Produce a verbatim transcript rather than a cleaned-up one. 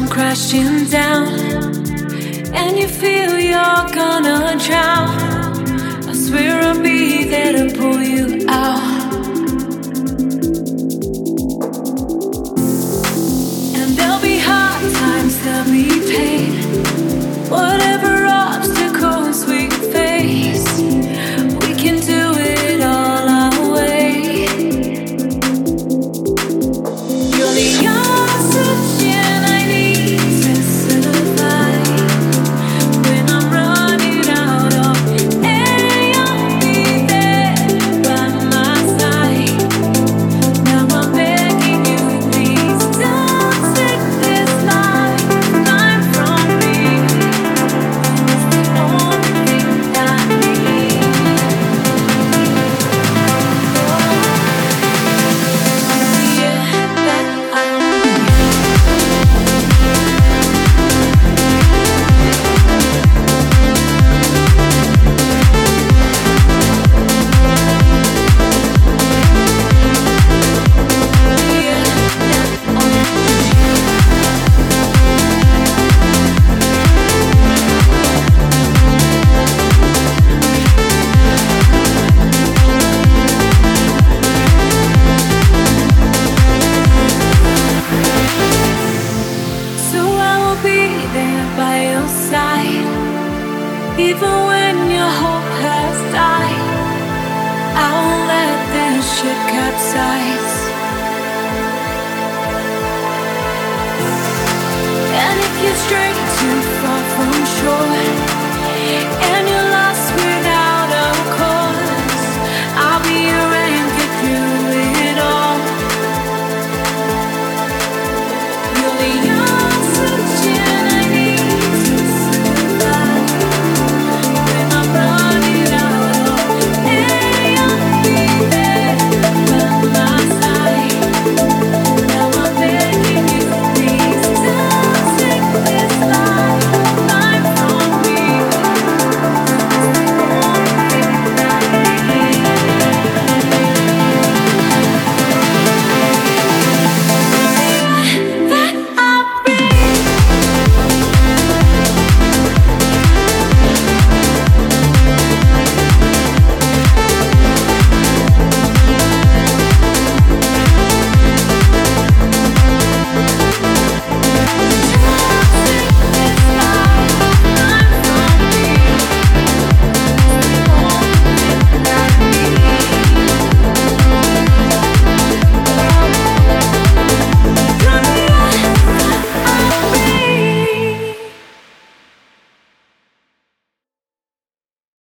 crashing down, and you feel you're gonna drown. I swear I'll be there to pull you out. And there'll be hard times, there'll be pain, whatever obstacles we face, we can do it all our way. You're the oxygen I need to survive. When I'm running out of air, you'll be there by my side. Now I'm begging you, please don't take this lifeline from me. It's the only thing I need. Oh, yeah, that I So I will be there by your side, even when your hope has died. I won't let this ship capsize. And if you stray too far from shore,